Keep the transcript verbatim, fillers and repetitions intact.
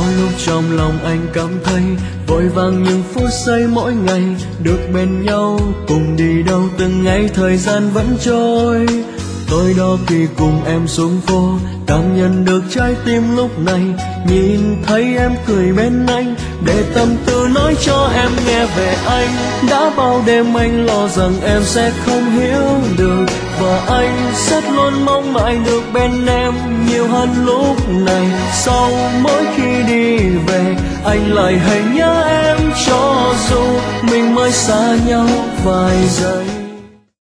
lúc trong lòng anh cảm thấy vội vàng những phút giây mỗi ngày được bên nhau, cùng đi đâu từng ngày thời gian vẫn trôi. Tôi đó khi cùng em xuống phố, cảm nhận được trái tim lúc này, nhìn thấy em cười bên anh, để tâm tư nói cho em nghe về anh. Đã bao đêm anh lo rằng em sẽ không hiểu được, và anh rất luôn mong mãi được bên em nhiều hơn lúc này. Sau mỗi khi đi về, anh lại hay nhớ em, cho dù mình mới xa nhau vài giây.